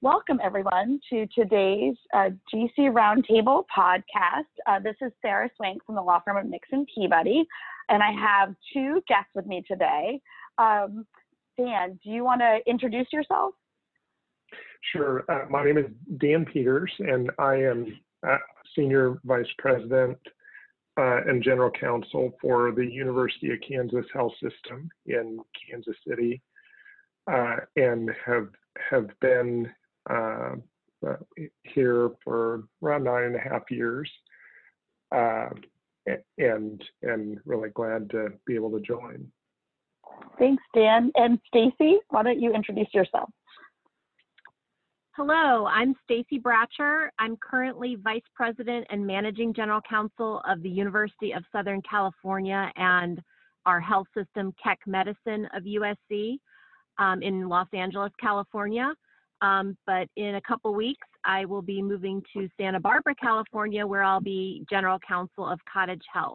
Welcome, everyone, to today's GC Roundtable podcast. This is Sarah Swank from the law firm of Nixon Peabody, and I have two guests with me today. Dan, do you want to introduce yourself? Sure. My name is Dan Peters, and I am Senior Vice President and General Counsel for the University of Kansas Health System in Kansas City, and have been here for around 9.5 years, and really glad to be able to join. Thanks, Dan. And Stacy, why don't you introduce yourself? Hello, I'm Stacy Bratcher. I'm currently Vice President and Managing General Counsel of the University of Southern California and our health system, Keck Medicine of USC in Los Angeles, California. But in a couple weeks, I will be moving to Santa Barbara, California, where I'll be General Counsel of Cottage Health.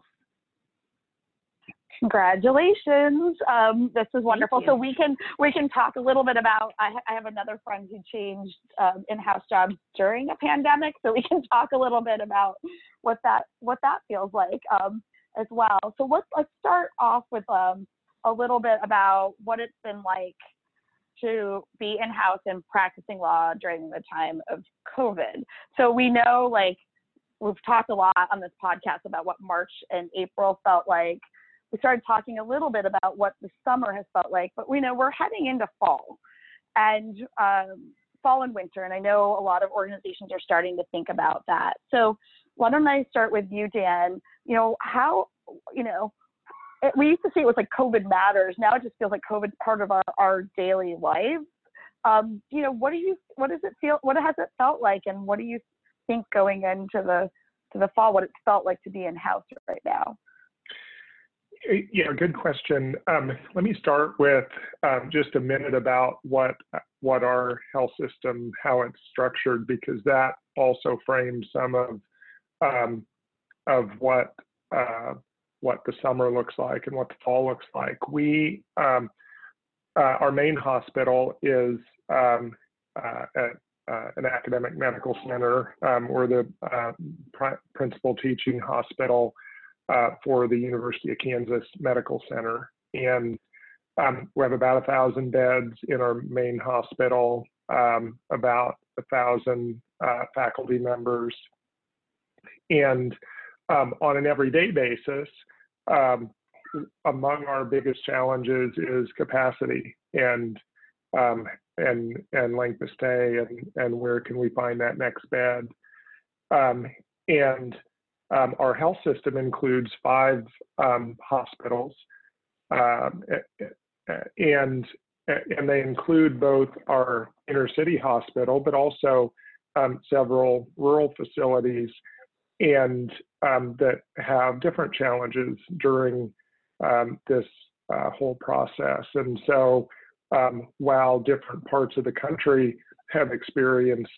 Congratulations. This is wonderful. So we can talk a little bit about, I have another friend who changed in-house jobs during a pandemic, so we can talk a little bit about what that feels like as well. So let's start off with a little bit about what it's been like to be in-house and practicing law during the time of COVID. So we know, like, we've talked a lot on this podcast about what March and April felt like. We started talking a little bit about what the summer has felt like, but we know we're heading into fall and winter. And I know a lot of organizations are starting to think about that. So why don't I start with you, Dan? We used to say it was like COVID matters. Now it just feels like COVID's part of our daily lives. What does it feel? What has it felt like? And what do you think going into the fall, what it's felt like to be in-house right now? Yeah, good question. Let me start with just a minute about what our health system, how it's structured, because that also frames some of what the summer looks like and what the fall looks like. Our main hospital is at an academic medical center. We're the principal teaching hospital for the University of Kansas Medical Center. And we have about 1,000 beds in our main hospital, about 1,000 faculty members. And on an everyday basis, among our biggest challenges is capacity and length of stay and where can we find that next bed. Our health system includes 5 hospitals, and they include both our inner city hospital, but also several rural facilities, and that have different challenges during this whole process. And so while different parts of the country have experienced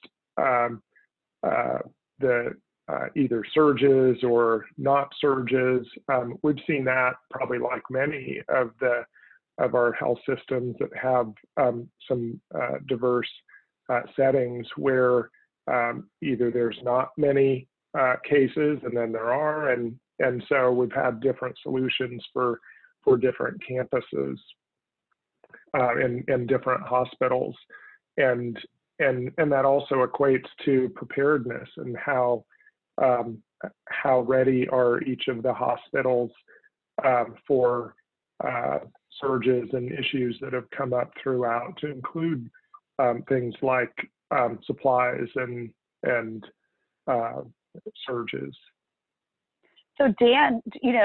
either surges or not surges, we've seen that probably like many of our health systems that have some diverse settings where either there's not many cases and then there are, and so we've had different solutions for different campuses and different hospitals, and that also equates to preparedness and how ready are each of the hospitals for surges and issues that have come up throughout, to include things like supplies and surges. So Dan,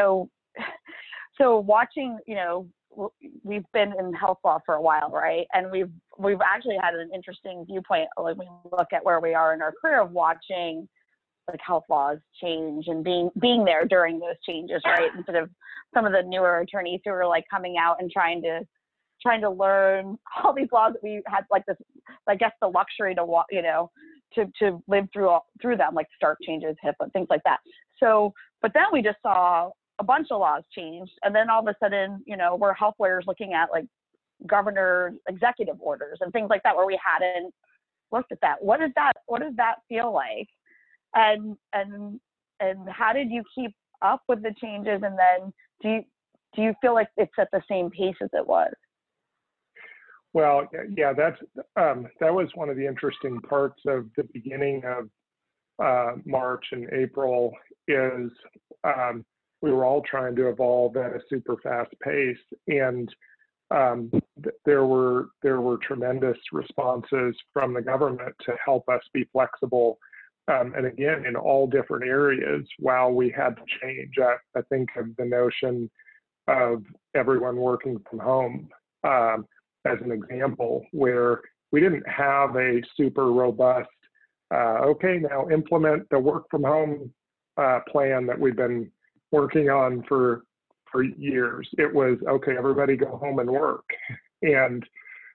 so watching, we've been in health law for a while, right? And we've actually had an interesting viewpoint, like when we look at where we are in our career, of watching like health laws change and being there during those changes, right? Instead of some of the newer attorneys who are like coming out and trying to learn all these laws that we had, like this, I guess, the luxury to live through them, like start changes, HIPAA, things like that. So, but then we just saw a bunch of laws changed, and then all of a sudden, we're health lawyers looking at like governor executive orders and things like that, where we looked at that. What does that feel like? And how did you keep up with the changes? And then do you feel like it's at the same pace as it was? Well, yeah, that was one of the interesting parts of the beginning of March and April is we were all trying to evolve at a super fast pace, and there were tremendous responses from the government to help us be flexible, and again in all different areas while we had to change. I think of the notion of everyone working from home as an example, where we didn't have a super robust okay, now implement the work from home plan that we've been working on for years. It was, okay, everybody go home and work, and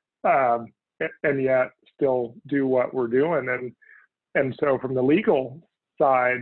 yet still do what we're doing. And so from the legal side,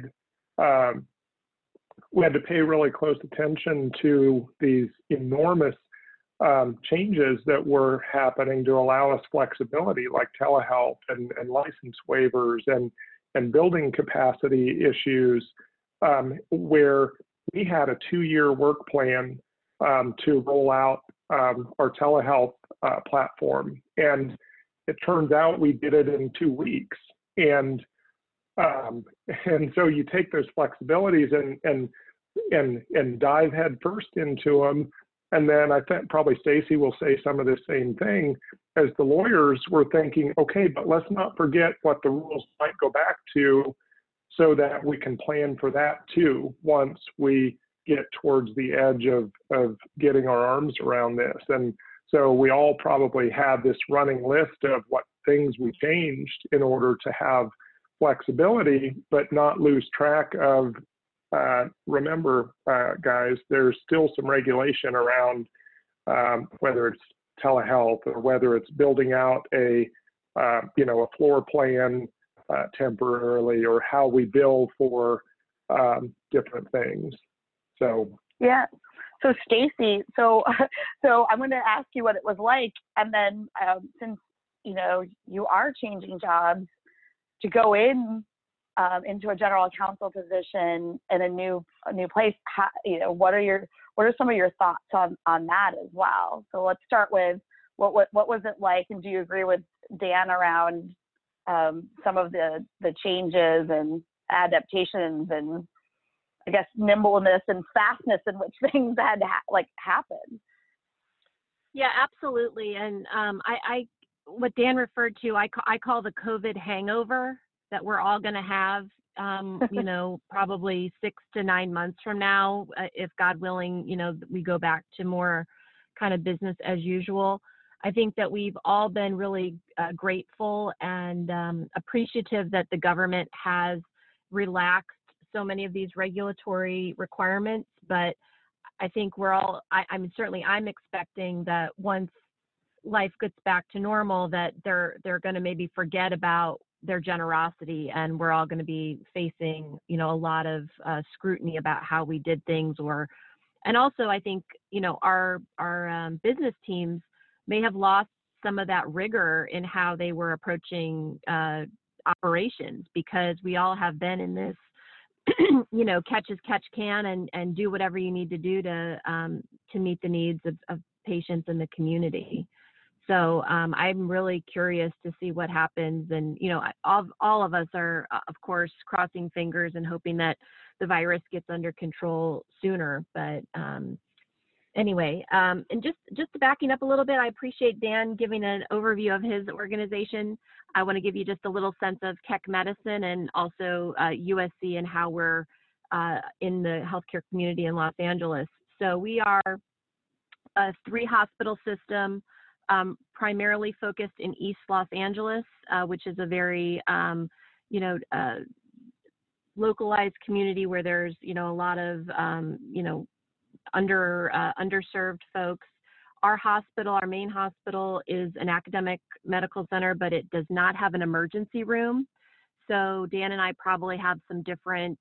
we had to pay really close attention to these enormous changes that were happening to allow us flexibility, like telehealth and license waivers and building capacity issues, where we had a 2-year work plan to roll out our telehealth platform. And it turns out we did it in 2 weeks. And so you take those flexibilities and dive head first into them. And then I think probably Stacy will say some of the same thing, as the lawyers were thinking, okay, but let's not forget what the rules might go back to so that we can plan for that too once we get towards the edge of getting our arms around this. And so we all probably had this running list of what things we changed in order to have flexibility, but not lose track of remember, guys, there's still some regulation around whether it's telehealth or whether it's building out a floor plan temporarily, or how we bill for different things. So yeah. So Stacy, so I'm going to ask you what it was like, and then since you are changing jobs to go into a general counsel position in a new place, what are some of your thoughts on that as well? So let's start with what was it like, and do you agree with Dan around some of the changes and adaptations and I guess nimbleness and fastness in which things had happen? Yeah, absolutely. And I what Dan referred to, I call the COVID hangover that we're all going to have, probably 6 to 9 months from now, if God willing, we go back to more kind of business as usual. I think that we've all been really grateful and appreciative that the government has relaxed so many of these regulatory requirements. But I think we're all, I'm expecting that once life gets back to normal, that they're going to maybe forget about their generosity, and we're all going to be facing, a lot of scrutiny about how we did things. And also I think, our business teams may have lost some of that rigor in how they were approaching operations, because we all have been in this, catch as catch can, and do whatever you need to do to meet the needs of patients in the community. So I'm really curious to see what happens. And, all of us are, of course, crossing fingers and hoping that the virus gets under control sooner. But anyway, and just backing up a little bit, I appreciate Dan giving an overview of his organization. I want to give you just a little sense of Keck Medicine and also USC and how we're in the healthcare community in Los Angeles. So we are a 3-hospital system, primarily focused in East Los Angeles, which is a very, localized community where there's, a lot of, underserved folks. Our main hospital is an academic medical center, but it does not have an emergency room. So Dan and I probably have some different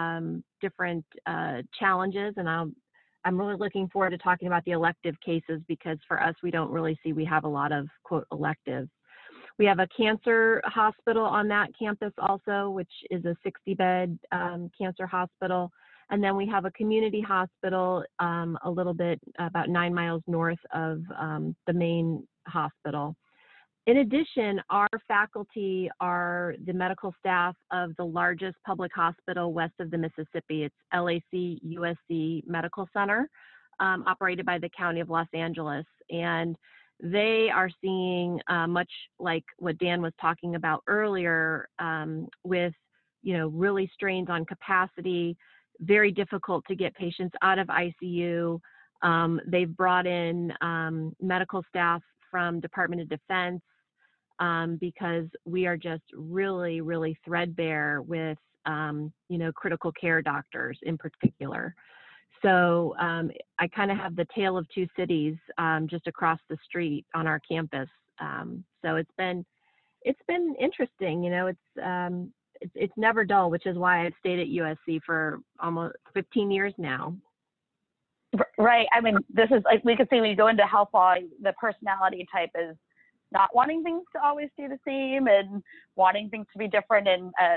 challenges, and I'm really looking forward to talking about the elective cases, because for us, we don't really see we have a lot of, quote, electives. We have a cancer hospital on that campus also, which is a 60-bed cancer hospital. And then we have a community hospital a little bit about 9 miles north of the main hospital. In addition, our faculty are the medical staff of the largest public hospital west of the Mississippi. It's LAC USC Medical Center, operated by the County of Los Angeles. And they are seeing much like what Dan was talking about earlier, with, really strains on capacity, very difficult to get patients out of ICU. They've brought in medical staff from Department of Defense, because we are just really, really threadbare with, critical care doctors in particular. So I kind of have the tale of two cities just across the street on our campus. So it's been interesting. It's never dull, which is why I've stayed at USC for almost 15 years now. Right. I mean, this is like, we could say when you go into health law, the personality type is not wanting things to always stay the same and wanting things to be different.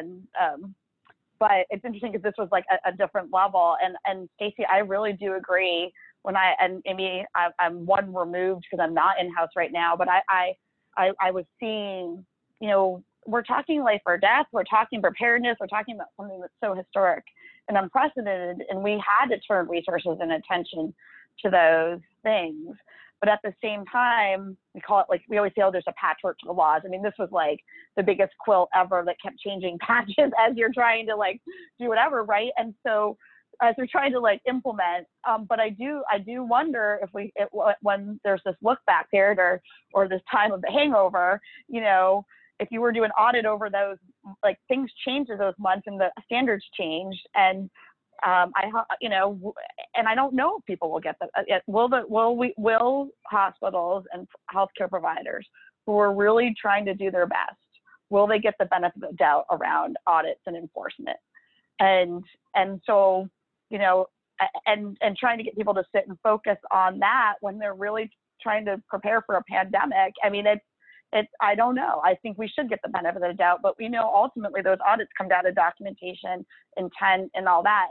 But it's interesting because this was like a different level. And Stacey, I really do agree and maybe I'm one removed because I'm not in-house right now, but I was seeing, we're talking life or death, we're talking preparedness, we're talking about something that's so historic and unprecedented, and we had to turn resources and attention to those things. But at the same time, we call it, like, we always say, oh, there's a patchwork to the laws. I mean, this was like the biggest quilt ever that kept changing patches as you're trying to like do whatever, right? And so as we're trying to like implement, but I do wonder if when there's this look back period or this time of the hangover, if you were doing audit over those, like, things changed in those months and the standards changed, and and I don't know if people will get that. Will hospitals and healthcare providers who are really trying to do their best, will they get the benefit of the doubt around audits and enforcement? And so, and trying to get people to sit and focus on that when they're really trying to prepare for a pandemic. I mean, I don't know. I think we should get the benefit of the doubt, but we know ultimately those audits come down to documentation, intent, and all that.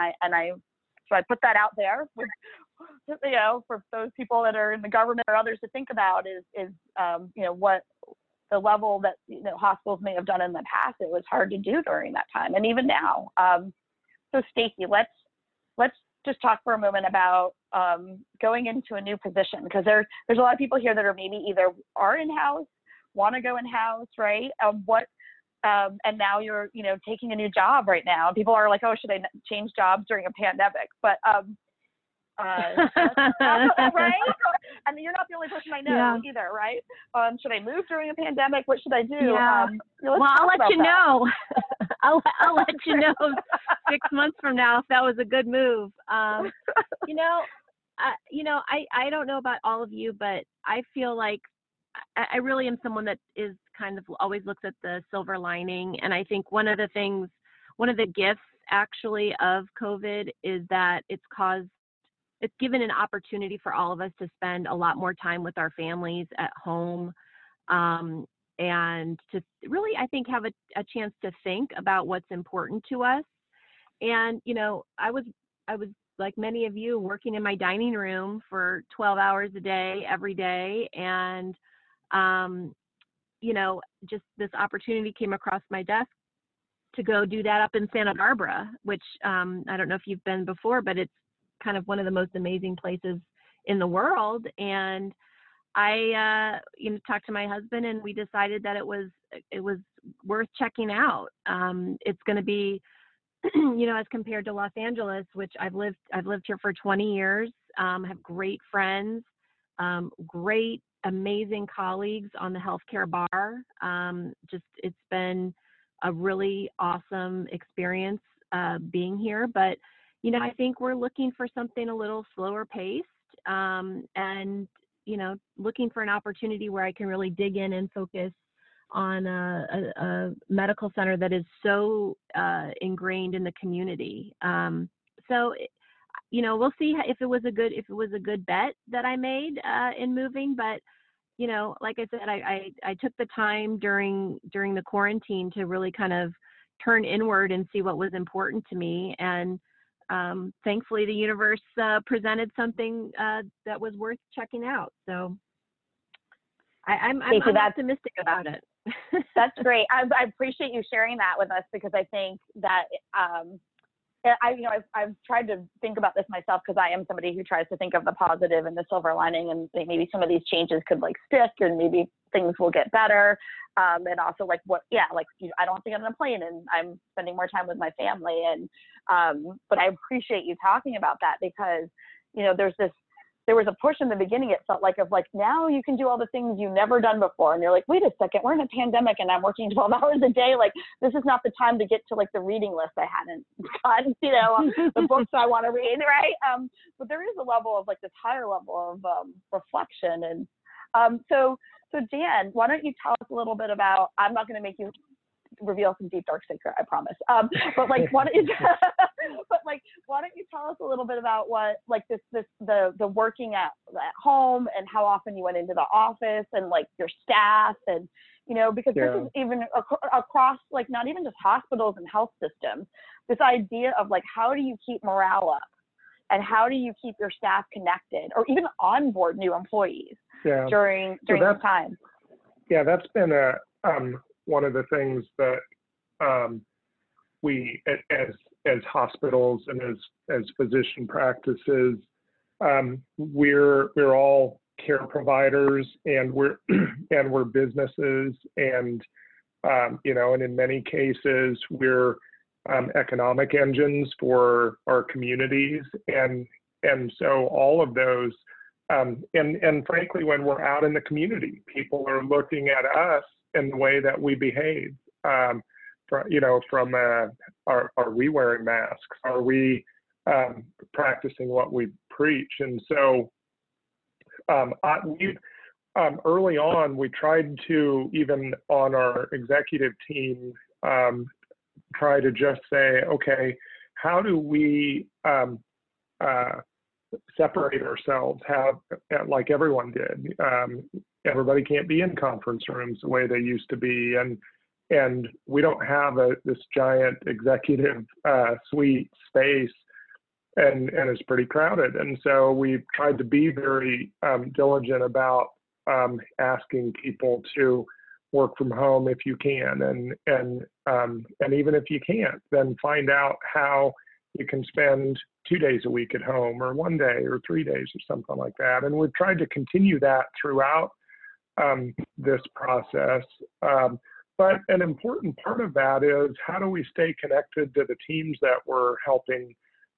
So I put that out there with, for those people that are in the government or others to think about is what the level that, hospitals may have done in the past. It was hard to do during that time. And even now. So Stacey, let's just talk for a moment about going into a new position, because there's a lot of people here that are maybe either are in-house, want to go in-house, right? And now you're, taking a new job right now. People are like, oh, should I change jobs during a pandemic? But, right? And you're not the only person I know either, right? Should I move during a pandemic? What should I do? Yeah. Well, I'll let you know. I'll let you know 6 months from now if that was a good move. I don't know about all of you, but I feel like I really am someone that is kind of always looks at the silver lining. And I think one of the gifts actually of COVID is that it's given an opportunity for all of us to spend a lot more time with our families at home, and to really, I think, have a chance to think about what's important to us. And, I was like many of you, working in my dining room for 12 hours a day, every day. And, just this opportunity came across my desk to go do that up in Santa Barbara, which I don't know if you've been before, but it's kind of one of the most amazing places in the world. And I, talked to my husband, and we decided that it was worth checking out. It's going to be, as compared to Los Angeles, which I've lived here for 20 years, have great friends, great, amazing colleagues on the healthcare bar. It's been a really awesome experience being here, but I think we're looking for something a little slower paced, and, looking for an opportunity where I can really dig in and focus on a medical center that is so ingrained in the community. So, we'll see if it was a good bet that I made in moving, but you know, like I said, I took the time during the quarantine to really kind of turn inward and see what was important to me. And thankfully, the universe presented something that was worth checking out. So I'm optimistic about it. That's great. I appreciate you sharing that with us, because I think that I've tried to think about this myself, because I am somebody who tries to think of the positive and the silver lining, and maybe some of these changes could like stick, and maybe things will get better. And also like I don't think I'm on a plane, and I'm spending more time with my family. And but I appreciate you talking about that, because there was a push in the beginning. It felt like now you can do all the things you've never done before. And you're like, wait a second, we're in a pandemic and I'm working 12 hours a day. Like, this is not the time to get to like the reading list I hadn't gotten, the books I want to read, right? But there is a level of like this higher level of reflection. And so Dan, why don't you tell us a little bit about, I'm not going to make you reveal some deep dark secret, I promise. But like, why don't you tell us a little bit about what like the working at home, and how often you went into the office, and like your staff, and because this is even across like not even just hospitals and health systems, this idea of like, how do you keep morale up, and how do you keep your staff connected, or even onboard new employees during this time? Yeah, that's been one of the things that we, as hospitals and as physician practices, we're all care providers, and we're businesses, and and in many cases we're economic engines for our communities, and so all of those, and frankly, when we're out in the community, people are looking at us in the way that we behave. From are we wearing masks? Are we practicing what we preach? And so early on, we tried to, even on our executive team, try to just say, okay, how do we separate ourselves, like everyone did. Everybody can't be in conference rooms the way they used to be, and we don't have this giant executive suite space, and it's pretty crowded. And so we've tried to be very diligent about asking people to work from home if you can, and even if you can't, then find out how you can spend 2 days a week at home, or 1 day, or 3 days, or something like that. And we've tried to continue that throughout this process. But an important part of that is, how do we stay connected to the teams that we're helping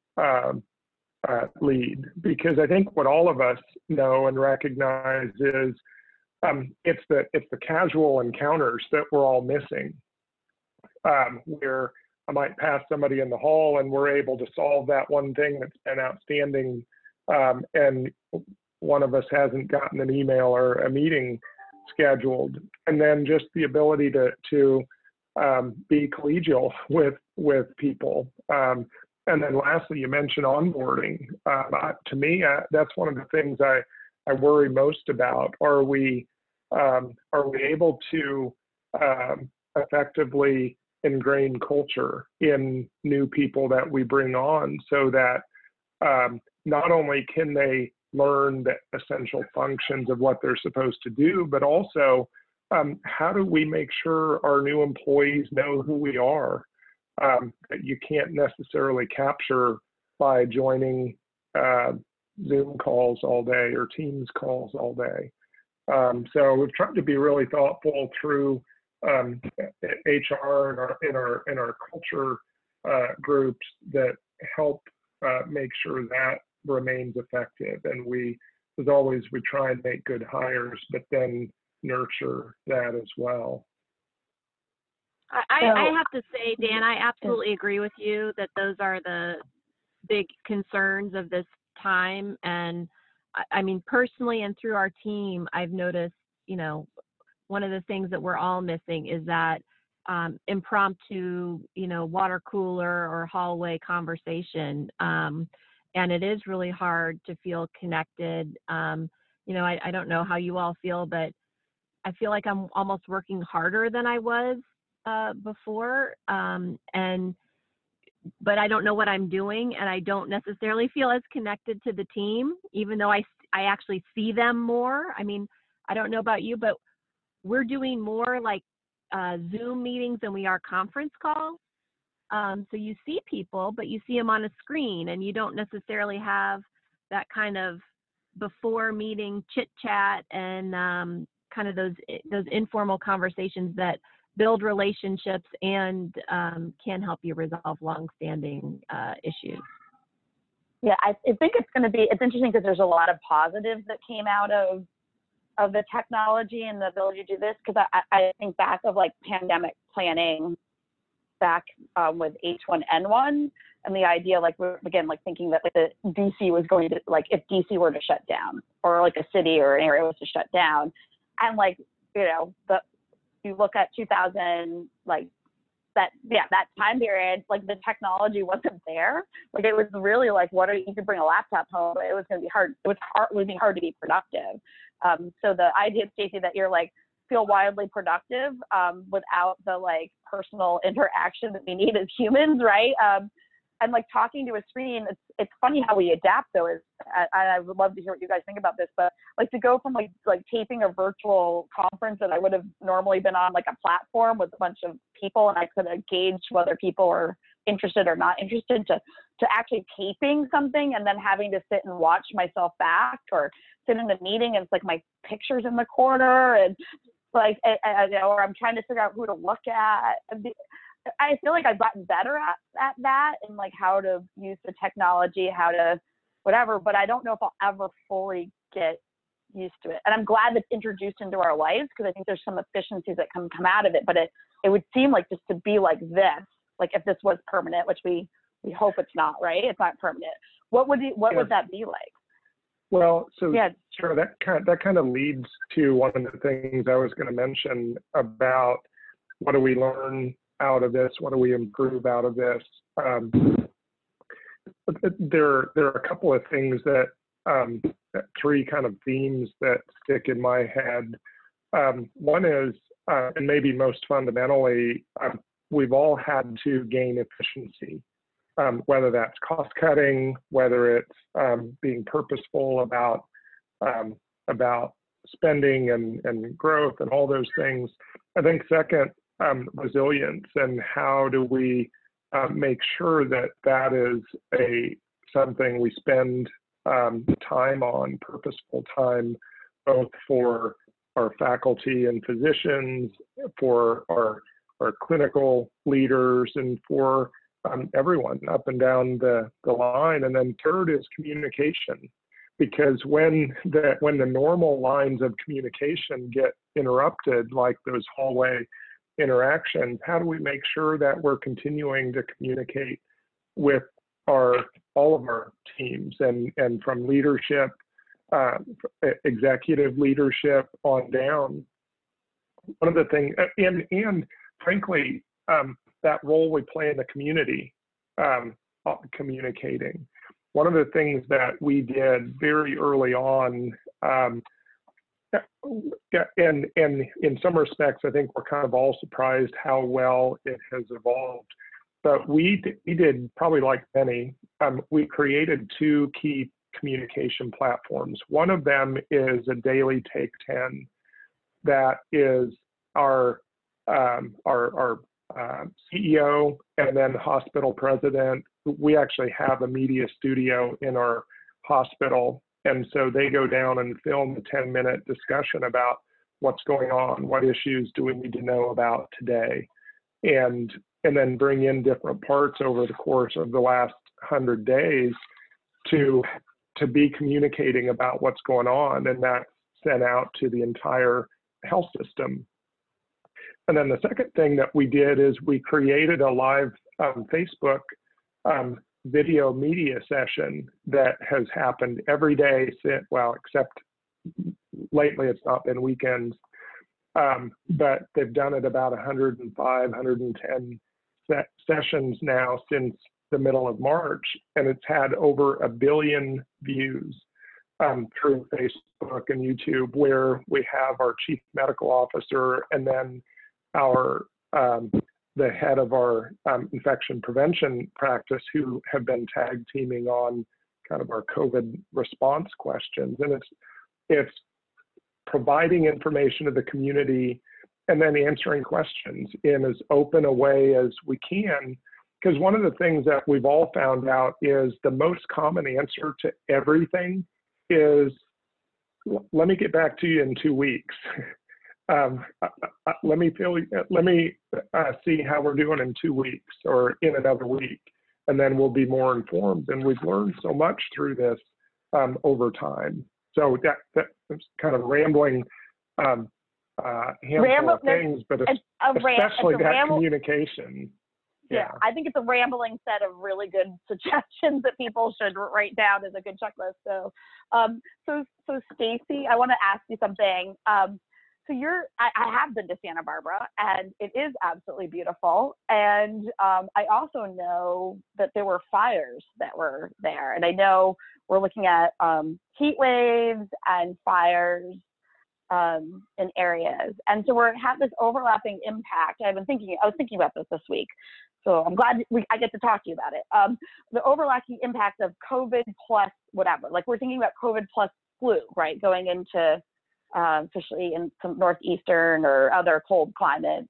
lead? Because I think what all of us know and recognize is it's the casual encounters that we're all missing, where I might pass somebody in the hall and we're able to solve that one thing that's been outstanding, and one of us hasn't gotten an email or a meeting scheduled. And then just the ability to be collegial with people. And then lastly, you mentioned onboarding. To me, that's one of the things I worry most about. Are we able to effectively ingrain culture in new people that we bring on, so that not only can they learn the essential functions of what they're supposed to do, but also how do we make sure our new employees know who we are, that you can't necessarily capture by joining Zoom calls all day or Teams calls all day. So we've tried to be really thoughtful through HR in our culture groups that help make sure that remains effective. And as always, we try and make good hires, but then nurture that as well. I have to say, Dan, I absolutely agree with you that those are the big concerns of this time. And I mean, personally and through our team, I've noticed, one of the things that we're all missing is that impromptu, water cooler or hallway conversation. And it is really hard to feel connected. I don't know how you all feel, but I feel like I'm almost working harder than I was before, but I don't know what I'm doing, and I don't necessarily feel as connected to the team, even though I actually see them more. I mean, I don't know about you, but we're doing more like Zoom meetings than we are conference calls. So you see people, but you see them on a screen, and you don't necessarily have that kind of before meeting chit chat and kind of those informal conversations that build relationships and can help you resolve longstanding issues. Yeah, I think it's interesting because there's a lot of positives that came out of the technology and the ability to do this, because I think back of like pandemic planning back with H1N1 and the idea, like, again, like thinking that like the DC was going to, like, if DC were to shut down, or like a city or an area was to shut down, and like, you know, you look at 2000, like that time period, like the technology wasn't there. Like it was really like, you could bring a laptop home, but it was going to be hard. It would be hard to be productive. So the idea, Stacey, that you're like, feel wildly productive without the like personal interaction that we need as humans, right? And like talking to a screen, it's funny how we adapt though. I would love to hear what you guys think about this, but like to go from like taping a virtual conference that I would have normally been on like a platform with a bunch of people and I could have gauged whether people are interested or not interested, to actually taping something and then having to sit and watch myself back, or sit in a meeting and it's like my picture's in the corner and like, or I'm trying to figure out who to look at. I feel like I've gotten better at that, and like how to use the technology, how to whatever, but I don't know if I'll ever fully get used to it. And I'm glad that's introduced into our lives, because I think there's some efficiencies that come out of it, but it would seem like just to be like this, like if this was permanent, which we hope it's not, right? It's not permanent. What would that be like? Well, so yeah. Sure, that kind of leads to one of the things I was going to mention about what do we learn out of this, what do we improve out of this. There are a couple of things that three kind of themes that stick in my head. One is, and maybe most fundamentally, we've all had to gain efficiency. Whether that's cost cutting, whether it's being purposeful about spending and growth and all those things. I think second, resilience, and how do we make sure that is something we spend time on, purposeful time, both for our faculty and physicians, for our clinical leaders, and for everyone up and down the line. And then third is communication, because when the normal lines of communication get interrupted, like those hallway interactions, how do we make sure that we're continuing to communicate with all of our teams, and from leadership, executive leadership on down? One of the things, and frankly, that role we play in the community, communicating. One of the things that we did very early on, and in some respects, I think we're kind of all surprised how well it has evolved. But we did, probably like many, we created two key communication platforms. One of them is a daily Take 10 that is our CEO and then hospital president. We actually have a media studio in our hospital, and so they go down and film a 10-minute discussion about what's going on, what issues do we need to know about today, and then bring in different parts over the course of the last 100 days to be communicating about what's going on, and that's sent out to the entire health system. And then the second thing that we did is we created a live Facebook video media session that has happened every day since, well, except lately it's not been weekends, but they've done it about 105, 110 sessions now since the middle of March, and it's had over 1 billion views. through Facebook and YouTube, where we have our chief medical officer and then our the head of our infection prevention practice, who have been tag teaming on kind of our COVID response questions. And it's providing information to the community and then answering questions in as open a way as we can. Because one of the things that we've all found out is the most common answer to everything is, let me get back to you in 2 weeks. Let me see how we're doing in 2 weeks or in another week, and then we'll be more informed. And we've learned so much through this over time. So that's kind of rambling handful of things, but especially that communication. Yeah, I think it's a rambling set of really good suggestions that people should write down as a good checklist. So, so Stacy, I want to ask you something. So I have been to Santa Barbara, and it is absolutely beautiful. And I also know that there were fires that were there, and I know we're looking at heat waves and fires in areas, and so we're have this overlapping impact. I was thinking about this week, so I'm glad I get to talk to you about it. The overlapping impact of COVID plus whatever, like we're thinking about COVID plus flu, right? Going into especially in some northeastern or other cold climates,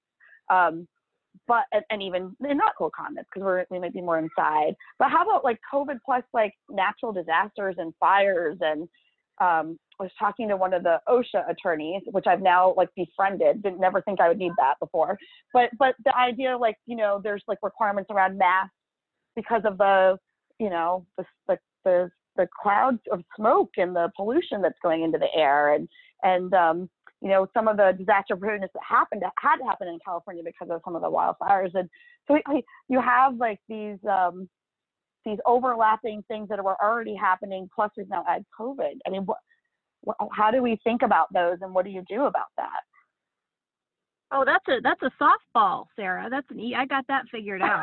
but and even in not cold climates, because we might be more inside. But how about like COVID plus like natural disasters and fires? And I was talking to one of the OSHA attorneys, which I've now like befriended. Didn't never think I would need that before. But the idea, like, you know, there's like requirements around masks because of the, you know, the clouds of smoke and the pollution that's going into the air, and you know, some of the disaster preparedness that had to happen in California because of some of the wildfires. And so you have like these overlapping things that were already happening, plus we've now add COVID. I mean, how do we think about those, and what do you do about that? Oh, that's a softball, Sarah. I got that figured out.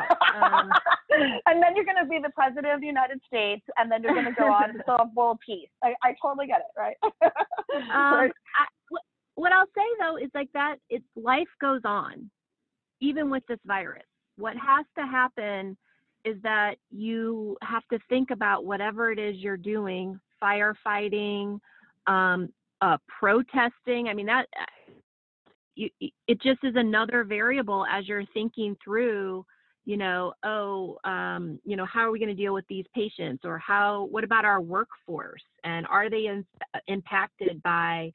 And then you're going to be the president of the United States, and then you're going to go on to solve world peace. I totally get it, right? What I'll say though is like that. Life goes on, even with this virus. What has to happen is that you have to think about whatever it is you're doing, firefighting, protesting. I mean, it just is another variable as you're thinking through, you know, how are we going to deal with these patients, or what about our workforce, and are they impacted by,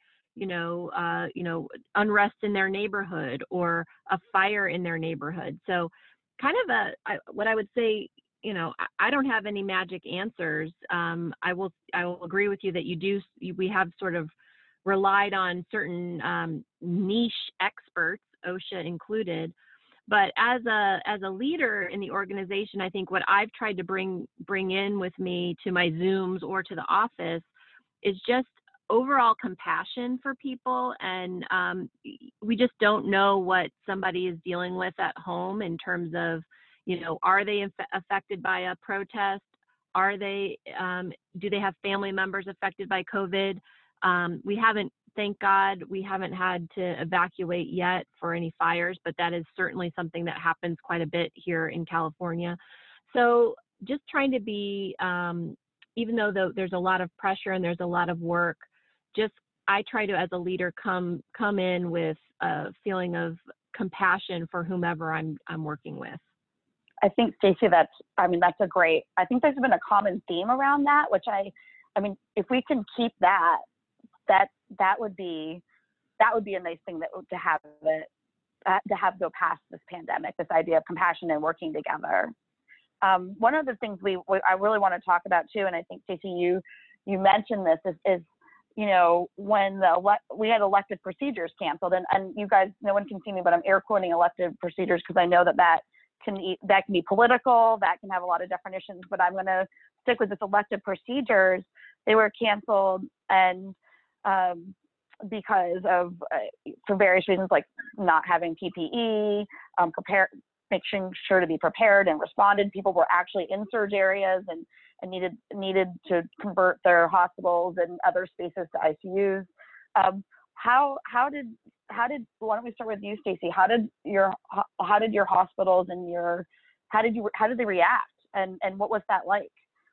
unrest in their neighborhood or a fire in their neighborhood? So kind of what I would say, you know, I don't have any magic answers. I will agree with you that we have sort of relied on certain niche experts, OSHA included. But as a leader in the organization, I think what I've tried to bring in with me to my Zooms or to the office is just overall compassion for people. And we just don't know what somebody is dealing with at home in terms of, you know, are they affected by a protest? Do they have family members affected by COVID? Thank God, we haven't had to evacuate yet for any fires, but that is certainly something that happens quite a bit here in California. So just trying to be, even though there's a lot of pressure and there's a lot of work, I try to, as a leader, come in with a feeling of compassion for whomever I'm working with. I think, Stacey, I think there's been a common theme around that, which I mean, if we can keep that would be a nice thing to have go past this pandemic, this idea of compassion and working together. One of the things I really want to talk about too, and I think, Stacey, you mentioned this, is you know, when we had elective procedures canceled, and you guys, no one can see me, but I'm air quoting elective procedures because I know that can be political, that can have a lot of definitions, but I'm going to stick with this elective procedures. They were canceled, and because of for various reasons, like not having PPE, making sure to be prepared and responded. People were actually in surge areas and needed to convert their hospitals and other spaces to ICUs. How did why don't we start with you, Stacy? How did your hospitals and how did they react, and what was that like?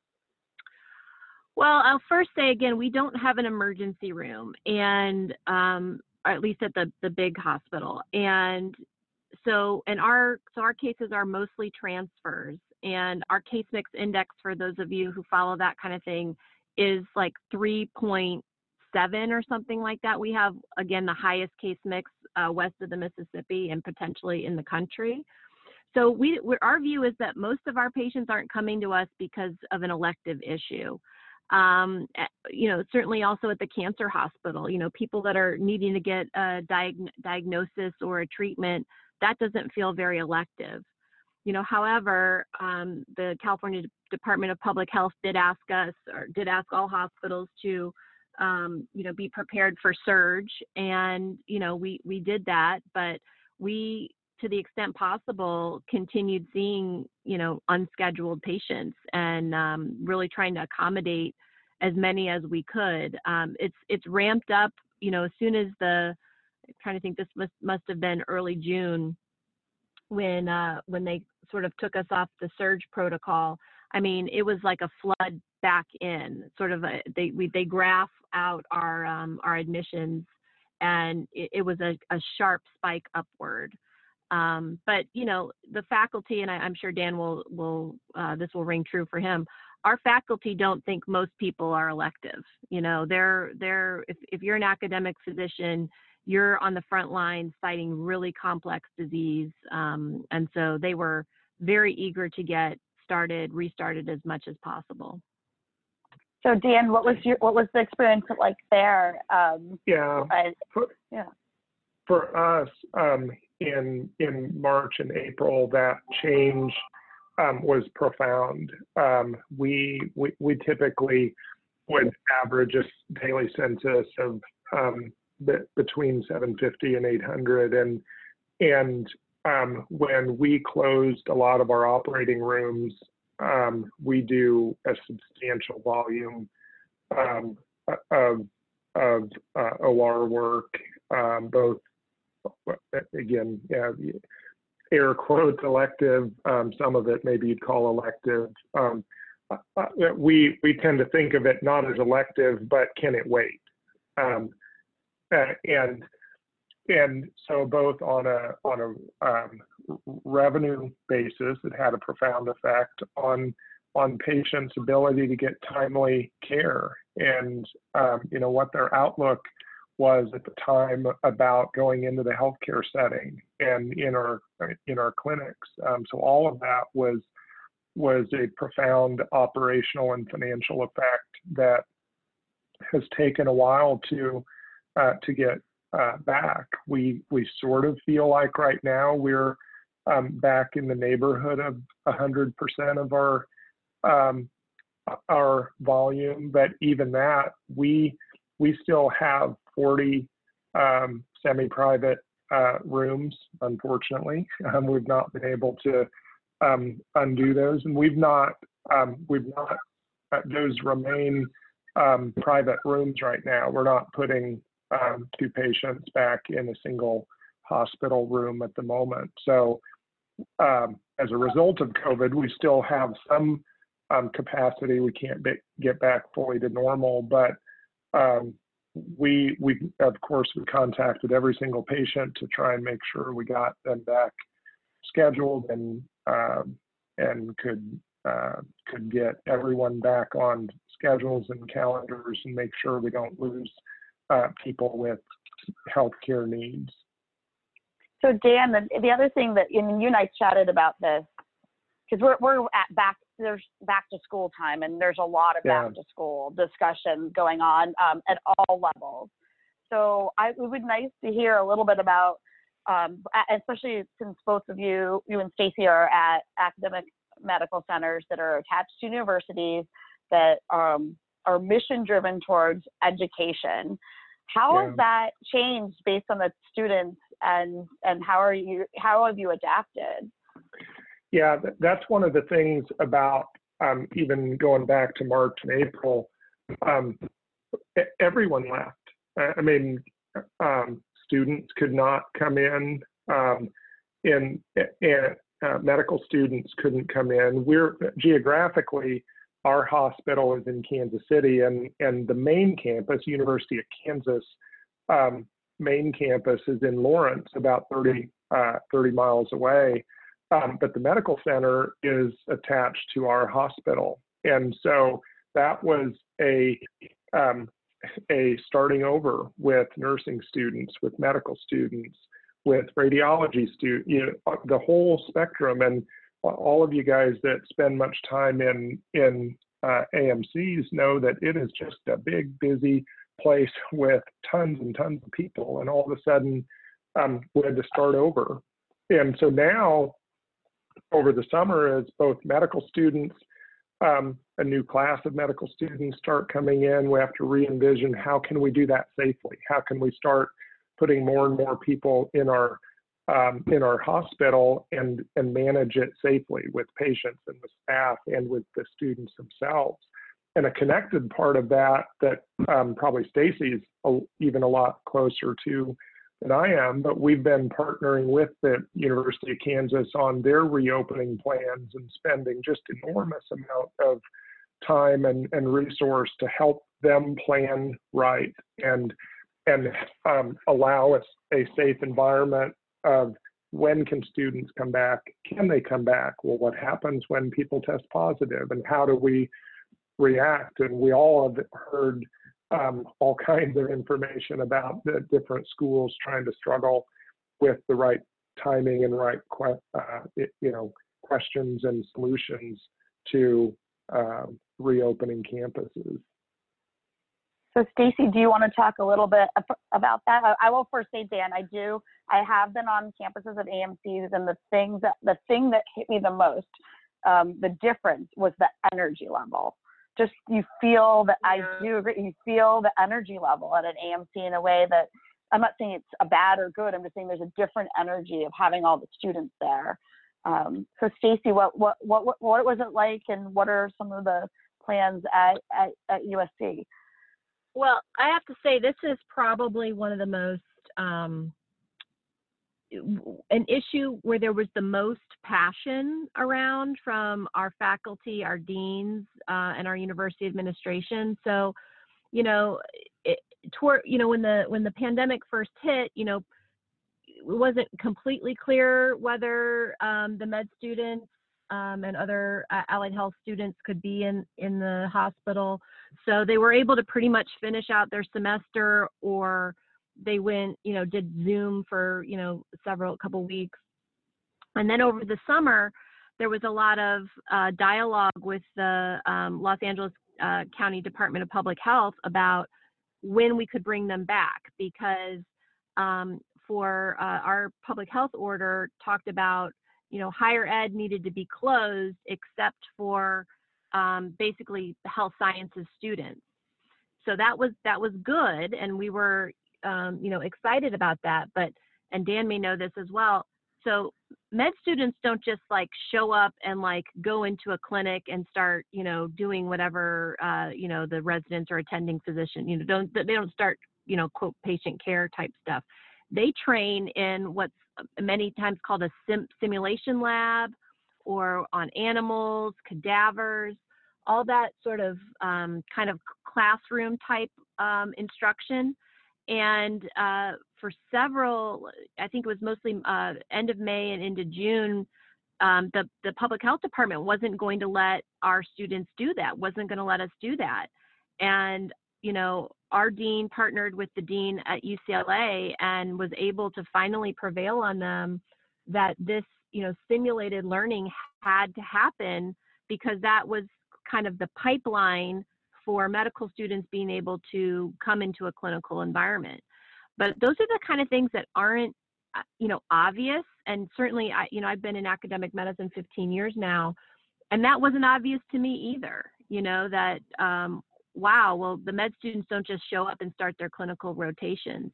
Well, I'll first say again, we don't have an emergency room, and or at least at the big hospital, and so our cases are mostly transfers, and our case mix index, for those of you who follow that kind of thing, is like 3.7 or something like that. We have, again, the highest case mix west of the Mississippi and potentially in the country. So our view is that most of our patients aren't coming to us because of an elective issue. Certainly also at the cancer hospital, people that are needing to get a diagnosis or a treatment, that doesn't feel very elective. However, the California Department of Public Health did ask all hospitals to, be prepared for surge. And, we did that, but we, to the extent possible, continued seeing, unscheduled patients and really trying to accommodate as many as we could. It's ramped up, as soon as I'm trying to think, this must have been early June when they sort of took us off the surge protocol. I mean, it was like a flood back in, sort of they graph out our admissions, and it was a sharp spike upward. But the faculty, and I'm sure Dan will this will ring true for him. Our faculty don't think most people are elective. If you're an academic physician, you're on the front lines fighting really complex disease, and so they were very eager to get restarted as much as possible. So Dan, what was the experience like there? For us, in March and April, that change was profound. We typically would average a daily census of between 750 and 800, and when we closed a lot of our operating rooms, we do a substantial volume of OR work, both, again, air quotes elective, some of it maybe you'd call elective. We tend to think of it not as elective, but can it wait? And so both on a revenue basis, it had a profound effect on patients' ability to get timely care, and what their outlook was at the time about going into the healthcare setting and in our clinics. So all of that was a profound operational and financial effect that has taken a while to get back. We sort of feel like right now we're back in the neighborhood of 100% of our volume, but even that, we still have 40 semi-private rooms. Unfortunately, we've not been able to undo those, and we've not those remain private rooms right now. We're not putting 2 patients back in a single hospital room at the moment. So as a result of COVID, we still have some capacity. We can't get back fully to normal, but we of course we contacted every single patient to try and make sure we got them back scheduled and could get everyone back on schedules and calendars and make sure we don't lose people with healthcare needs. So Dan, the other thing that you and I chatted about this, because we're there's back to school time, and there's a lot of back to school discussions going on at all levels. So it would be nice to hear a little bit about, especially since both of you and Stacy are at academic medical centers that are attached to universities that are mission driven towards education. How has that changed based on the students, and how have you adapted? Yeah, that's one of the things about even going back to March and April. Everyone left. I mean, students could not come in, and medical students couldn't come in. We're geographically, our hospital is in Kansas City, and the main campus, University of Kansas, main campus is in Lawrence, about 30 miles away. But the medical center is attached to our hospital. And so that was a starting over with nursing students, with medical students, with radiology students, the whole spectrum. And all of you guys that spend much time in AMCs know that it is just a big, busy place with tons and tons of people. And all of a sudden, we had to start over. And so now, over the summer, as both medical students, a new class of medical students start coming in, we have to re-envision how can we do that safely? How can we start putting more and more people in our hospital and manage it safely with patients and with staff and with the students themselves? And a connected part of that probably Stacy's even a lot closer to than I am, but we've been partnering with the University of Kansas on their reopening plans and spending just enormous amount of time and resource to help them plan right and allow us a safe environment of when can students come back? Can they come back? Well, what happens when people test positive, and how do we react? And we all have heard all kinds of information about the different schools trying to struggle with the right timing and right questions and solutions to reopening campuses. So Stacy, do you want to talk a little bit about that? I will first say, Dan, I have been on campuses at AMCs, and the thing that hit me the most, the difference was the energy level. Just you feel that, I do agree, you feel the energy level at an AMC in a way that, I'm not saying it's a bad or good, I'm just saying there's a different energy of having all the students there. So Stacy, what was it like, and what are some of the plans at USC? Well, I have to say this is probably one of the most, an issue where there was the most passion around from our faculty, our deans, and our university administration. So, when the pandemic first hit, it wasn't completely clear whether the med students and other allied health students could be in the hospital. So they were able to pretty much finish out their semester, or they went, did Zoom for, couple weeks. And then over the summer, there was a lot of dialogue with the Los Angeles County Department of Public Health about when we could bring them back, because for our public health order talked about, higher ed needed to be closed except for basically health sciences students. So that was good, and we were excited about that. And Dan may know this as well. So med students don't just show up and go into a clinic and start doing whatever the residents or attending physician they don't start quote patient care type stuff. They train in what's many times called a simulation lab, or on animals, cadavers, all that sort of kind of classroom type instruction. And for several, I think it was mostly end of May and into June, the public health department wasn't going to let our students do that, wasn't going to let us do that. And, our dean partnered with the dean at UCLA and was able to finally prevail on them that this, simulated learning had to happen, because that was kind of the pipeline for medical students being able to come into a clinical environment. But those are the kind of things that aren't, obvious. And certainly, I've been in academic medicine 15 years now, and that wasn't obvious to me either, that, wow, well, the med students don't just show up and start their clinical rotations.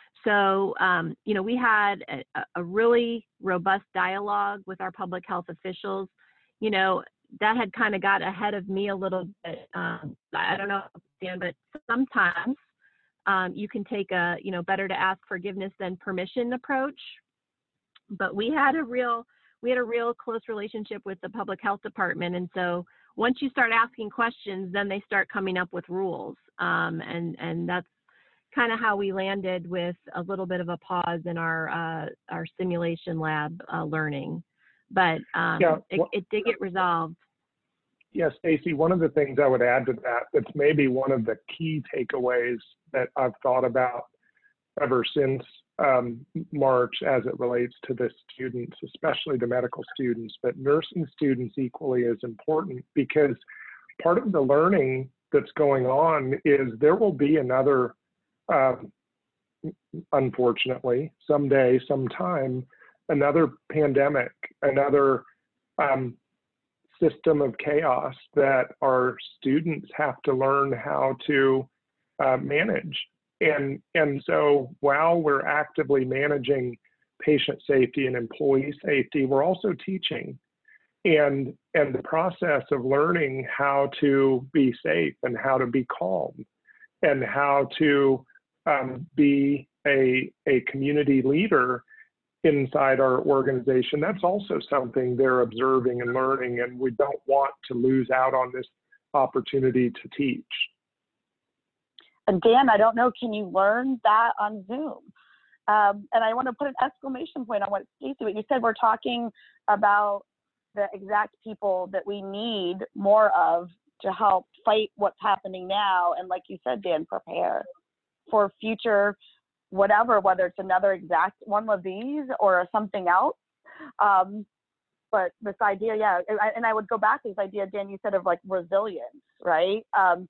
So, we had a really robust dialogue with our public health officials. That had kind of got ahead of me a little bit. I don't know, Dan, but sometimes you can take a, better to ask forgiveness than permission approach. But we had a real close relationship with the public health department. And so once you start asking questions, then they start coming up with rules. And that's kind of how we landed with a little bit of a pause in our simulation lab learning. But it did get resolved. Yeah, Stacy, one of the things I would add to that, that's maybe one of the key takeaways that I've thought about ever since March as it relates to the students, especially the medical students, but nursing students equally as important, because part of the learning that's going on is there will be another, unfortunately, someday, sometime, another pandemic, another system of chaos that our students have to learn how to manage. And so while we're actively managing patient safety and employee safety, we're also teaching. And the process of learning how to be safe and how to be calm and how to be a community leader inside our organization, that's also something they're observing and learning, and we don't want to lose out on this opportunity to teach. And Dan, I don't know, can you learn that on Zoom? And I want to put an exclamation point on what Stacy, what you said. We're talking about the exact people that we need more of to help fight what's happening now. And like you said, Dan, prepare for future whatever, whether it's another exact one of these or something else. But this idea, yeah, and I would go back to this idea, Dan, you said of like resilience, right?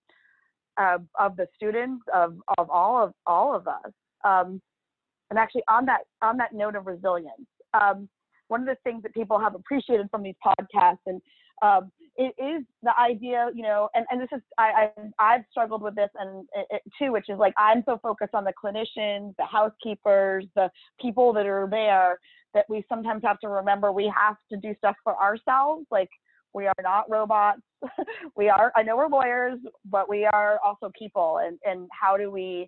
Of the students, of all of us. And actually on that note of resilience, one of the things that people have appreciated from these podcasts, and it is the idea, and this is, I've struggled with this and it too, which is like, I'm so focused on the clinicians, the housekeepers, the people that are there, that we sometimes have to remember we have to do stuff for ourselves. Like, we are not robots. I know we're lawyers, but we are also people. And how do we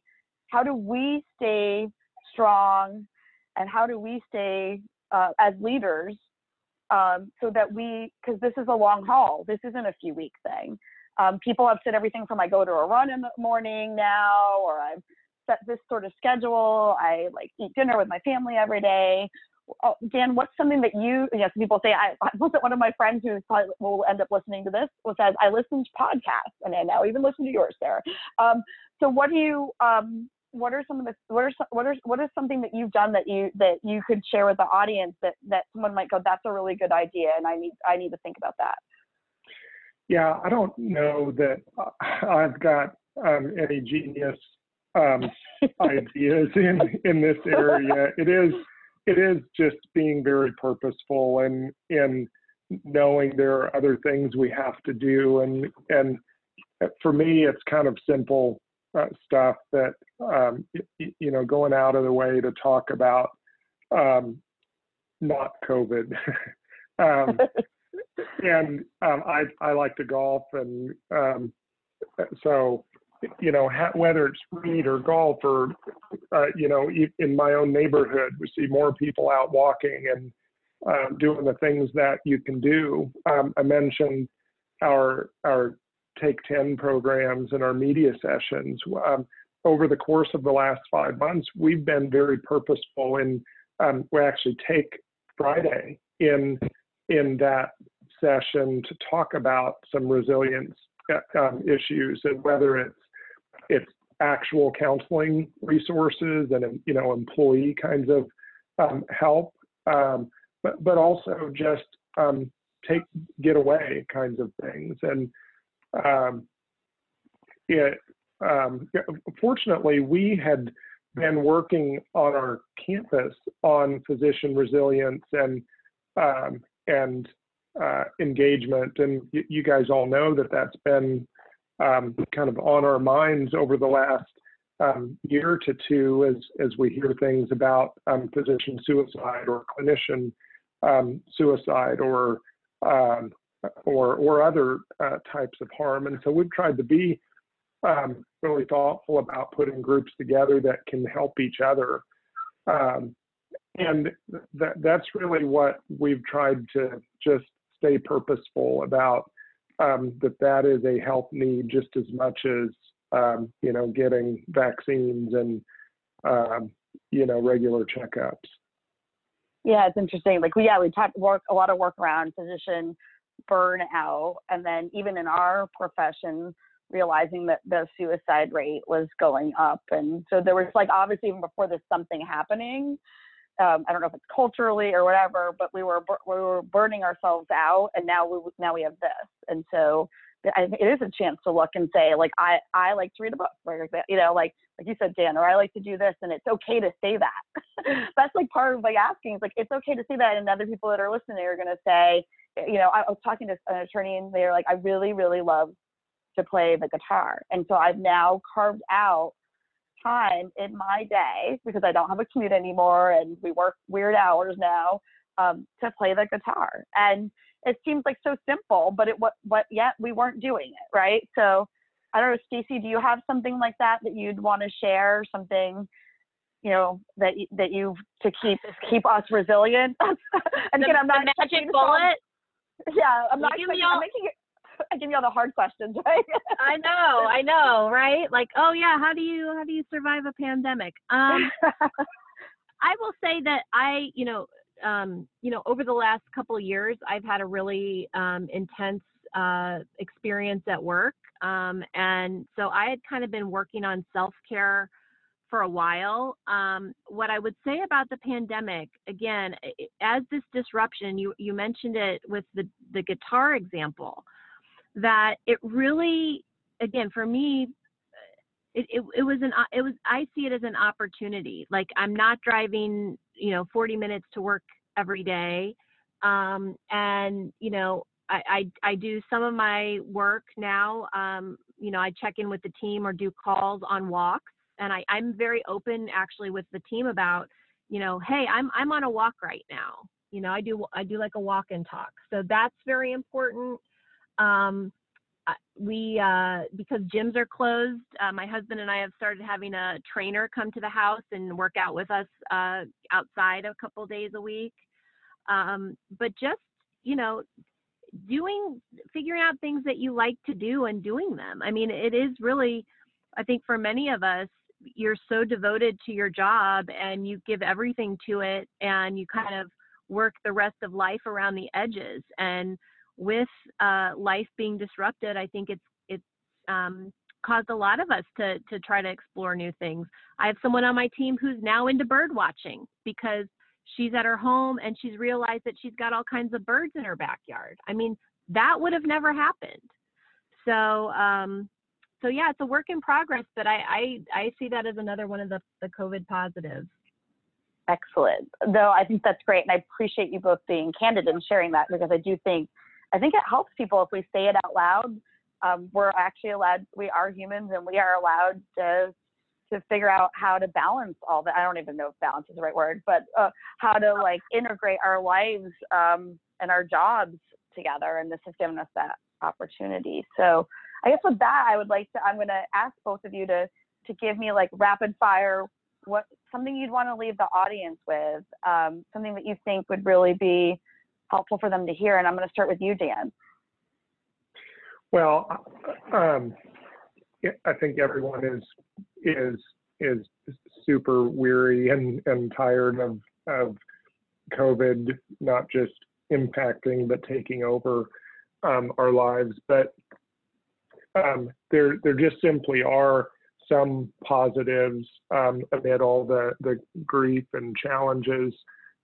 stay strong, and how do we stay as leaders, so that because this is a long haul. This isn't a few week thing. People have said everything from I go to a run in the morning now, or I've set this sort of schedule. I like eat dinner with my family every day. Oh, Dan, what's something that people say, I look at one of my friends who probably will end up listening to this, who says, I listen to podcasts, and I now even listen to yours, Sarah. So what is something that you've done that you could share with the audience that someone might go, that's a really good idea, and I need to think about that? Yeah, I don't know that I've got any genius ideas in this area. It is just being very purposeful and knowing there are other things we have to do. And for me, it's kind of simple stuff that, going out of the way to talk about not COVID. And I like to golf, and so whether it's read or golf or in my own neighborhood, we see more people out walking and doing the things that you can do. I mentioned our Take 10 programs and our media sessions. Over the course of the last 5 months, we've been very purposeful in we actually take Friday in that session to talk about some resilience issues, and whether it's actual counseling resources and employee kinds of help, but also just get away kinds of things. And fortunately, we had been working on our campus on physician resilience and engagement, and you guys all know that that's been kind of on our minds over the last year to two as we hear things about physician suicide or clinician suicide or other types of harm. And so we've tried to be really thoughtful about putting groups together that can help each other. And that's really what we've tried to just stay purposeful about, that is a health need just as much as, getting vaccines and, regular checkups. Yeah, it's interesting. Like, we talked a lot of work around physician burnout, and then even in our profession, realizing that the suicide rate was going up. And so there was, like, obviously even before there's something happening, I don't know if it's culturally or whatever, but we were burning ourselves out, and now we have this. And so I think it is a chance to look and say, like, I like to read a book, like you said, Dan, or I like to do this, and it's okay to say that. That's like part of like asking. It's like, it's okay to say that, and other people that are listening are going to say, I was talking to an attorney, and they're like, I really, really love to play the guitar, and so I've now carved out time in my day, because I don't have a commute anymore and we work weird hours now, to play the guitar. And it seems like so simple, but yet we weren't doing it, right? So I don't know, Stacey, do you have something like that you'd want to share? Something, that you to keep us resilient? And again, I'm not magic bullet. Yeah, I'm not. I give you all the hard questions, right? I know, right? Like, oh yeah, how do you survive a pandemic? I will say that over the last couple of years, I've had a really intense experience at work, and so I had kind of been working on self-care for a while. What I would say about the pandemic, again, as this disruption, you mentioned it with the guitar example, that it really, again, for me, I see it as an opportunity. Like, I'm not driving, 40 minutes to work every day. And, I do some of my work now, I check in with the team or do calls on walks. And I'm very open actually with the team about, hey, I'm on a walk right now. I do like a walk and talk. So that's very important. Because gyms are closed, my husband and I have started having a trainer come to the house and work out with us outside a couple days a week. But just, figuring out things that you like to do and doing them. I mean, it is really, I think for many of us, you're so devoted to your job and you give everything to it, and you kind of work the rest of life around the edges. And with life being disrupted, I think it's caused a lot of us to try to explore new things. I have someone on my team who's now into bird watching because she's at her home and she's realized that she's got all kinds of birds in her backyard. I mean, that would have never happened. So yeah, it's a work in progress, but I see that as another one of the COVID positives. Excellent. No, I think that's great. And I appreciate you both being candid and sharing that, because I think it helps people if we say it out loud. We're actually allowed, we are humans, and we are allowed to figure out how to balance all that. I don't even know if balance is the right word, but how to like integrate our lives and our jobs together. And this has given us that opportunity. So I guess with that, I'm going to ask both of you to give me like rapid fire, something you'd want to leave the audience with, something that you think would really be helpful for them to hear. And I'm going to start with you, Dan. Well, I think everyone is super weary and tired of COVID, not just impacting but taking over our lives. But there just simply are some positives amid all the grief and challenges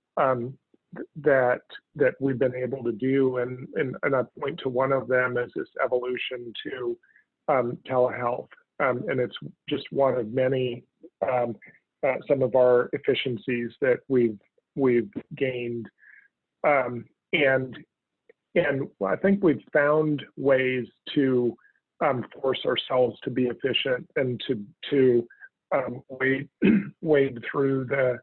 that we've been able to do, and I point to one of them as this evolution to telehealth, and it's just one of many some of our efficiencies that we've gained, and I think we've found ways to force ourselves to be efficient and to wade through the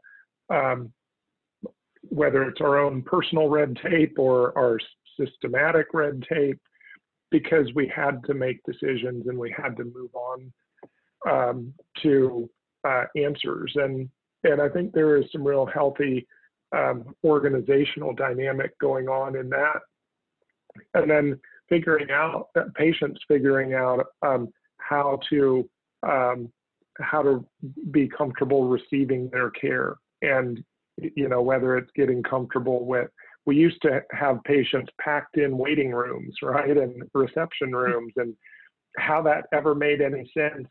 whether it's our own personal red tape or our systematic red tape, because we had to make decisions and we had to move on to answers. And I think there is some real healthy organizational dynamic going on in that. And then patients figuring out how to be comfortable receiving their care. And, whether it's getting comfortable with, we used to have patients packed in waiting rooms, right, and reception rooms, and how that ever made any sense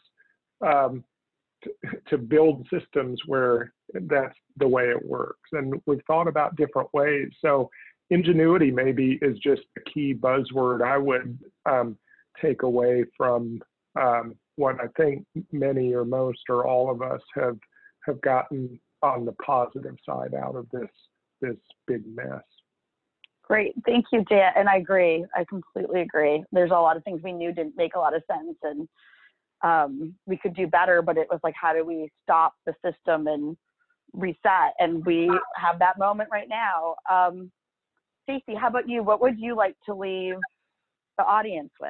to build systems where that's the way it works. And we've thought about different ways. So ingenuity maybe is just a key buzzword I would take away from what I think many or most or all of us have gotten on the positive side out of this big mess. Great. Thank you, Dan. And I agree. I completely agree. There's a lot of things we knew didn't make a lot of sense, and we could do better, but it was like, how do we stop the system and reset? And we have that moment right now. Stacey, how about you? What would you like to leave the audience with?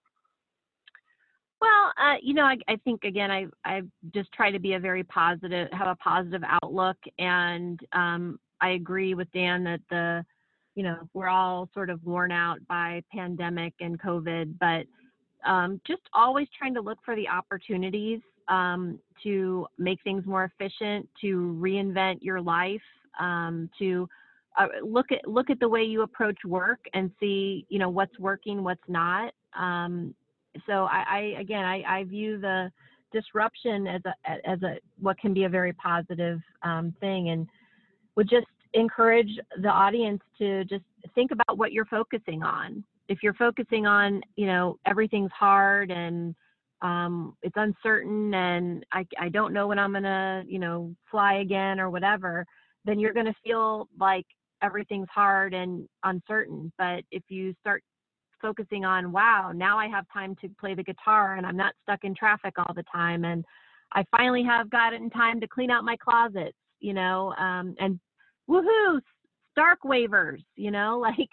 Well, I think, again, I just try to be have a positive outlook. And I agree with Dan that we're all sort of worn out by pandemic and COVID, but just always trying to look for the opportunities to make things more efficient, to reinvent your life, to look at the way you approach work and see, what's working, what's not. So I view the disruption as a what can be a very positive thing, and would just encourage the audience to just think about what you're focusing on. If you're focusing on, everything's hard and it's uncertain and I don't know when I'm gonna, fly again or whatever, then you're gonna feel like everything's hard and uncertain. But if you start focusing on, wow, now I have time to play the guitar and I'm not stuck in traffic all the time, and I finally have gotten time to clean out my closets, and woohoo, Stark waivers, like.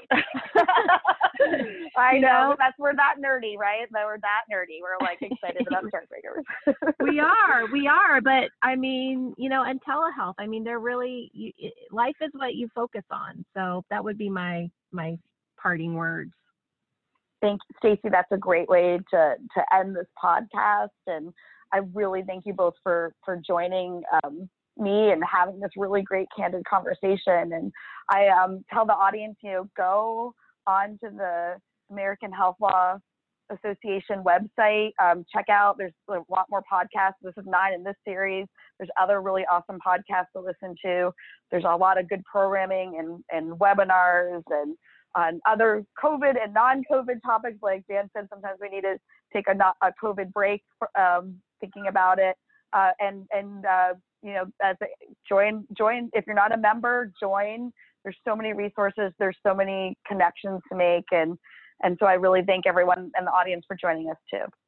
I know, we're that nerdy, right? We're that nerdy. We're like excited about Stark waivers. We are, but I mean, and telehealth, I mean, they're really, life is what you focus on. So that would be my parting words. Thank you, Stacey. That's a great way to end this podcast. And I really thank you both for joining me and having this really great candid conversation. And I tell the audience, go on to the American Health Law Association website. Check out, there's a lot more podcasts. This is 9 in this series. There's other really awesome podcasts to listen to. There's a lot of good programming and webinars and on other COVID and non-COVID topics. Like Dan said, sometimes we need to take a COVID break, thinking about it. Join, if you're not a member, join. There's so many resources. There's so many connections to make. And so I really thank everyone in the audience for joining us too.